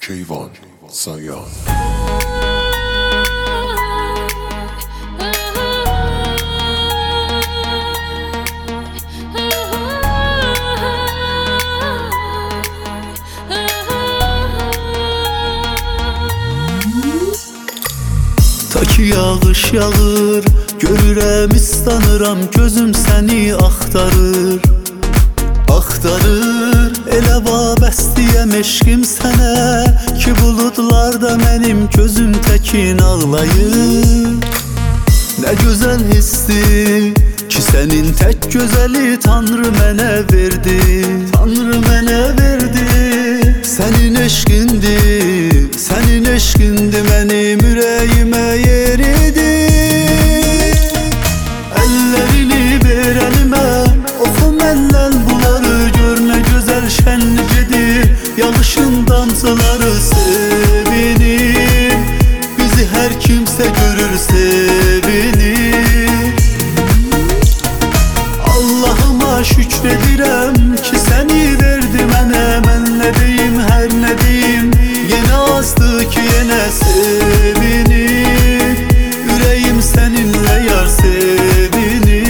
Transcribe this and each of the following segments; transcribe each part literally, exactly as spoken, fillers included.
Keyvan Sayan. Ta ki yağış yağır, görürəm istanıram, gözüm səni axtarır, axtarır. Elə vabəstiyəm eşqim sənə ki, buludlarda mənim gözüm təkin ağlayır. Nə gözəl hisdir ki, sənin tək gözəli Tanrı mənə verdi, Tanrı mənə verdi. Sənin eşqindir, sənin eşqindir, mənim ürəyimə yeridi. Əllərini ver əlimə, oxum əlləl bunları, gör nə gözəl şənlik edir yağışın damcıları. Sevinir, bizi hər kimsə görür, sevinir. Allahıma şükür edirəm ki, səni verdi mənə. Mən nə deyim, hər nə deyim, yenə azdır ki, yenə sevinir. Ürəyim səninlə yar sevinir.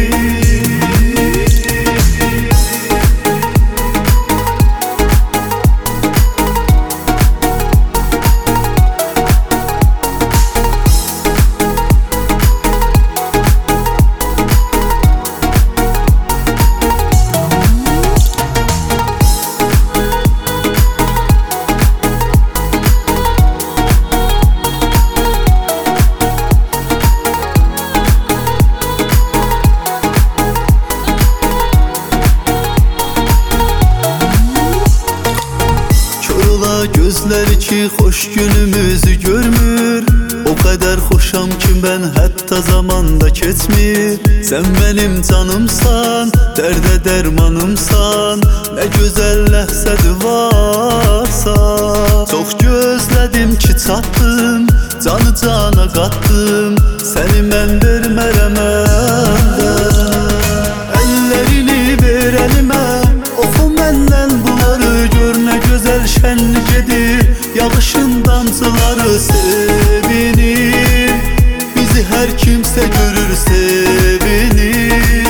Gözləri ki, xoş günümüzü görmür. O qədər xoşam ki, mən hətta zamanda keçmir. Sən mənim canımsan, dərdə dərmanımsan, nə gözəl ləhzədir varsa. Çox gözlədim ki, çatdım, canı cana qatdım, səni mən vermərəm əldən. Əllərini ver əlimə, oxum əlləl bunları, gör nə gözəl şənlik edir yağışın damcıları. Sevinir, bizi hər kimsə görür, sevinir.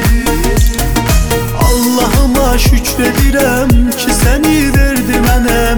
Allahıma şükür edirəm ki, səni verdi mənə.